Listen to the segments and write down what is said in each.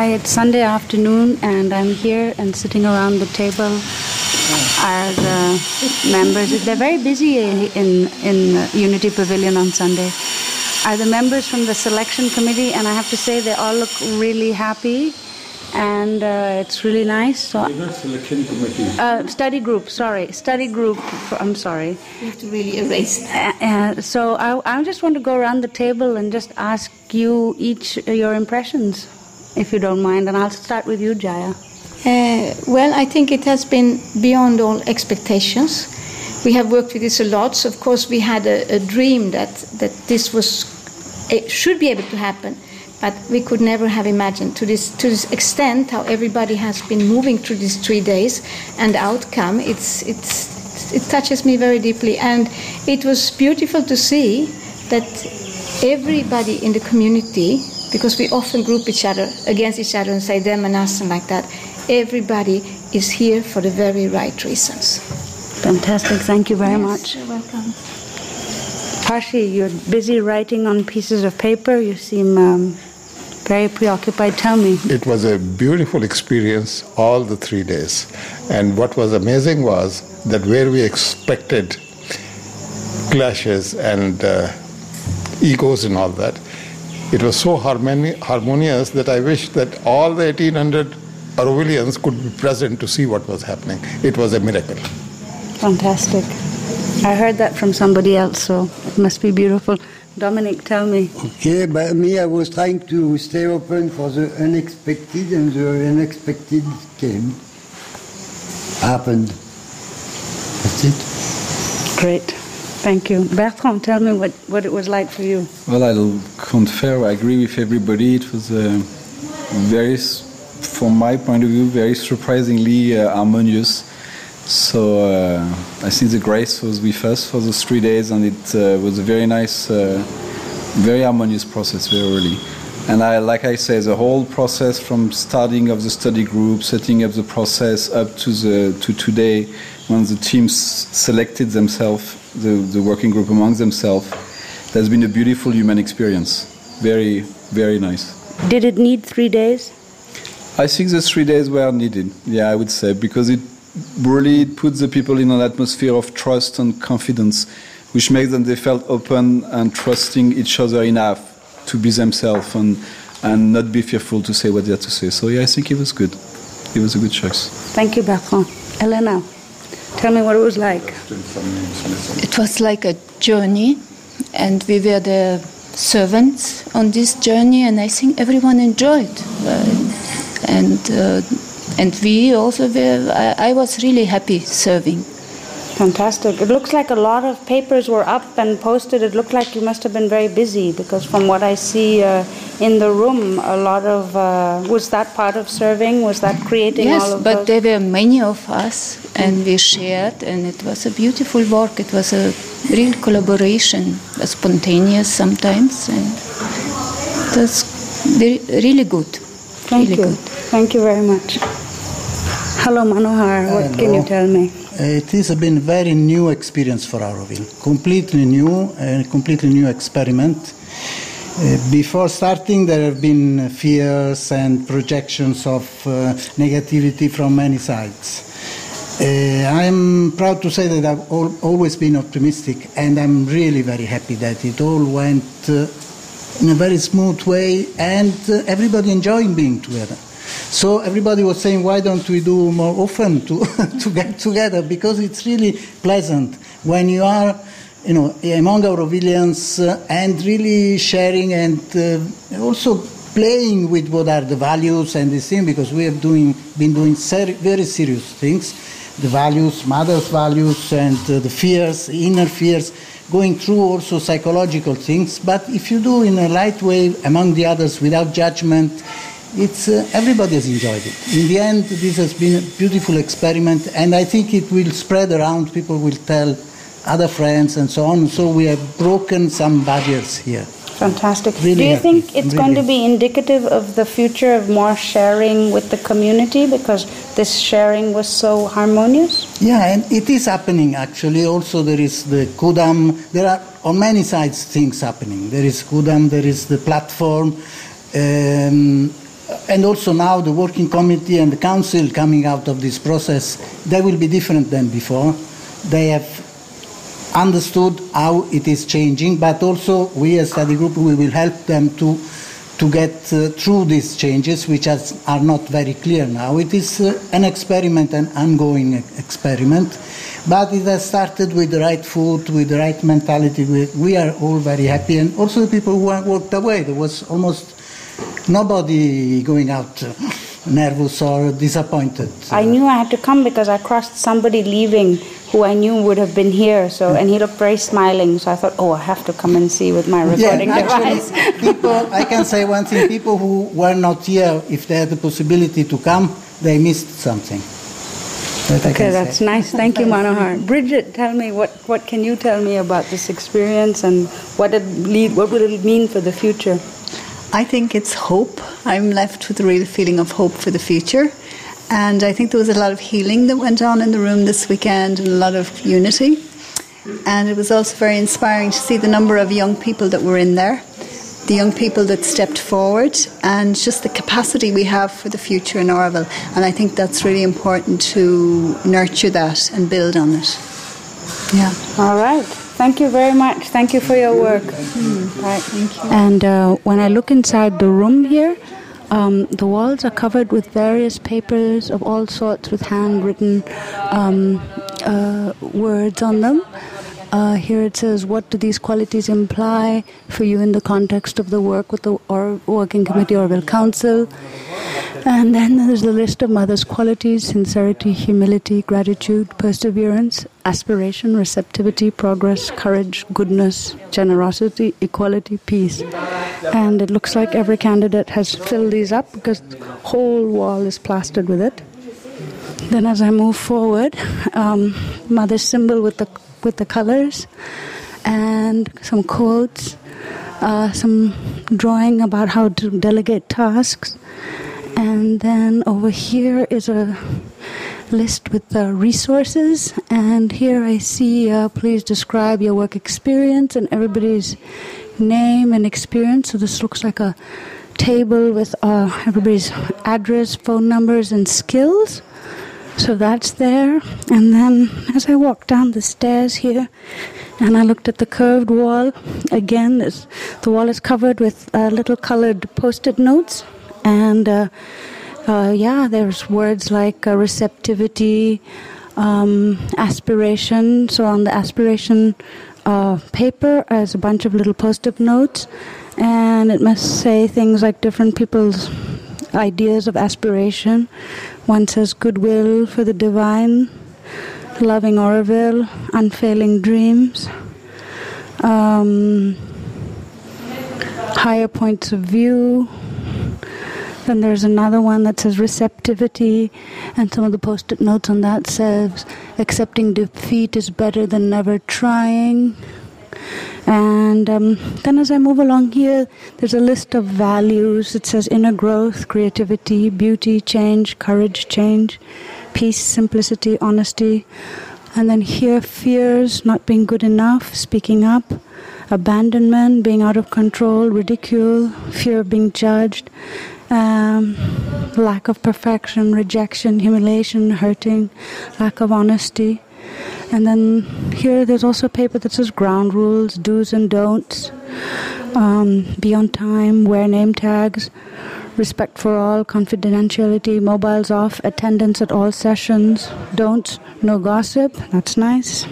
Hi, it's Sunday afternoon, and I'm here and sitting around the table are the members. They're very busy in Unity Pavilion on Sunday. Are the members from the selection committee, and I have to say they all look really happy, and it's really nice. So, selection committee. Study group. I'm sorry. You have to really erase that. So I just want to go around the table and just ask you each your impressions, if you don't mind, and I'll start with you, Jaya. Well, I think it has been beyond all expectations. We have worked with this a lot. So of course, we had a dream that this should be able to happen, but we could never have imagined to this extent how everybody has been moving through these 3 days, and the outcome it touches me very deeply, and it was beautiful to see that everybody in the community, because we often group each other against each other and say them and us and like that, everybody is here for the very right reasons. Fantastic, thank you very much. You're welcome. Pashi, you're busy writing on pieces of paper. You seem very preoccupied. Tell me. It was a beautiful experience all the 3 days. And what was amazing was that where we expected clashes and egos and all that, it was so harmonious that I wish that all the 1,800 Aurovilians could be present to see what was happening. It was a miracle. Fantastic. I heard that from somebody else, so it must be beautiful. Dominic, tell me. Okay, but me, I was trying to stay open for the unexpected, and the unexpected happened. That's it. Great. Thank you. Bertrand, tell me what it was like for you. Well, I'll confess, I agree with everybody. It was from my point of view, very surprisingly harmonious. So I think the grace was with us for those 3 days, and it was a very nice, very harmonious process, very early. And like I say, the whole process from starting of the study group, setting up the process up to today, when the teams selected themselves, the working group among themselves, that's been a beautiful human experience. Very, very nice. Did it need 3 days? I think the 3 days were needed, yeah, I would say, because it really puts the people in an atmosphere of trust and confidence, which makes them, they felt open and trusting each other enough to be themselves and not be fearful to say what they had to say. So yeah, I think it was good. It was a good choice. Thank you, Bertrand. Elena, tell me what it was like. It was like a journey, and we were the servants on this journey, and I think everyone enjoyed. And we also were, I was really happy serving. Fantastic. It looks like a lot of papers were up and posted. It looked like you must have been very busy, because from what I see in the room, a lot of, was that part of serving? Was that creating all of those? Yes, but there were many of us, and we shared, and it was a beautiful work. It was a real collaboration, spontaneous sometimes, and it was really good. Thank you. Good. Thank you very much. Hello, Manohar. What can you tell me? It has been a very new experience for Auroville. Completely new, a completely new experiment. Before starting, there have been fears and projections of negativity from many sides. I'm proud to say that I've always been optimistic, and I'm really very happy that it all went in a very smooth way, and everybody enjoying being together. So everybody was saying, why don't we do more often to get together? Because it's really pleasant when you are, among Aurovilians and really sharing and also playing with what are the values and this thing, because we have been doing very serious things, the values, mother's values, and the fears, inner fears, going through also psychological things. But if you do in a light way among the others without judgment, it's everybody has enjoyed it. In the end, this has been a beautiful experiment, and I think it will spread around. People will tell other friends and so on. So we have broken some barriers here. Fantastic. Really Do you happy. think it's going to be indicative of the future of more sharing with the community, because this sharing was so harmonious? Yeah, and it is happening actually. Also, there is the Kudam. There are on many sides things happening. There is Kudam, there is the platform. and also now the working committee and the council coming out of this process, they will be different than before. They have understood how it is changing, but also we as study group, we will help them to get through these changes, which are not very clear now. It is an experiment, an ongoing experiment, but it has started with the right foot, with the right mentality. We are all very happy, and also the people who walked away. There was almost nobody going out nervous or disappointed. I knew I had to come because I crossed somebody leaving who I knew would have been here. So, and he looked very smiling. So I thought, I have to come and see with my recording device. I can say one thing: people who were not here, if they had the possibility to come, they missed something. Okay, that's nice. Thank you, Manohar. Bridget, tell me what can you tell me about this experience and what will it mean for the future? I think it's hope. I'm left with a real feeling of hope for the future. And I think there was a lot of healing that went on in the room this weekend and a lot of unity. And it was also very inspiring to see the number of young people that were in there, the young people that stepped forward, and just the capacity we have for the future in Oroville. And I think that's really important to nurture that and build on it. Yeah. All right. Thank you very much. Thank you for your work. Right. Thank you. And when I look inside the room here, the walls are covered with various papers of all sorts with handwritten words on them. Here it says, what do these qualities imply for you in the context of the work with the Working Committee Oroville Council? And then there's the list of Mother's qualities: sincerity, humility, gratitude, perseverance, aspiration, receptivity, progress, courage, goodness, generosity, equality, peace. And it looks like every candidate has filled these up because the whole wall is plastered with it. Then as I move forward, Mother's symbol with the colors and some quotes, some drawing about how to delegate tasks. And then over here is a list with the resources. And here I see, please describe your work experience and everybody's name and experience. So this looks like a table with everybody's address, phone numbers, and skills. So that's there. And then as I walk down the stairs here, and I looked at the curved wall, again, the wall is covered with little colored Post-it notes. And there's words like receptivity, aspiration. So on the aspiration paper is a bunch of little Post-it notes, and it must say things like different people's ideas of aspiration. One says goodwill for the divine, loving Oroville, unfailing dreams, higher points of view. Then there's another one that says receptivity, and some of the Post-it notes on that says accepting defeat is better than never trying. And then as I move along here, there's a list of values. It says inner growth, creativity, beauty, change, courage, change, peace, simplicity, honesty. And then here, fears, not being good enough, speaking up, abandonment, being out of control, ridicule, fear of being judged, lack of perfection, rejection, humiliation, hurting, lack of honesty. And then here there's also a paper that says ground rules, do's and don'ts, be on time, wear name tags, respect for all, confidentiality, mobiles off, attendance at all sessions, don'ts, no gossip. That's nice.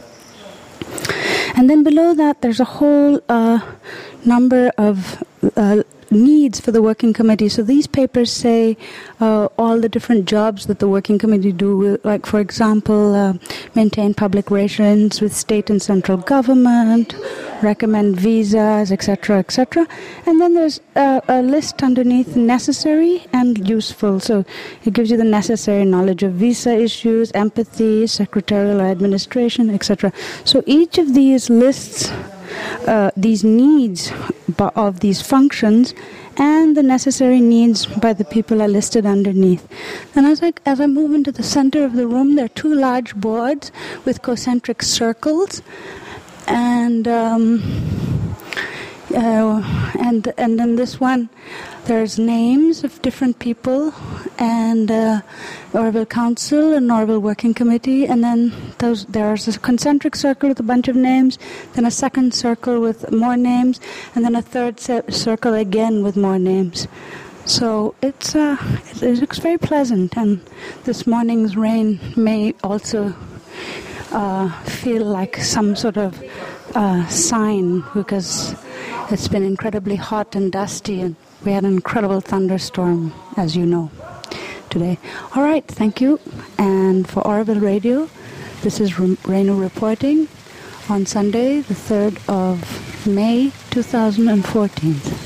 And then below that there's a whole number of needs for the working committee. So these papers say all the different jobs that the working committee do, like for example, maintain public relations with state and central government, recommend visas, etc., etc. And then there's a list underneath necessary and useful. So it gives you the necessary knowledge of visa issues, empathy, secretarial administration, etc. So each of these lists these needs of these functions, and the necessary needs by the people are listed underneath. And as I move into the center of the room, there are two large boards with concentric circles, and And in this one, there's names of different people, and Oroville Council and Oroville Working Committee, and then there's a concentric circle with a bunch of names, then a second circle with more names, and then a third circle again with more names. So it looks very pleasant, and this morning's rain may also feel like some sort of sign, because it's been incredibly hot and dusty, and we had an incredible thunderstorm, as you know, today. All right, thank you. And for Oroville Radio, this is Renu reporting on Sunday, the 3rd of May, 2014.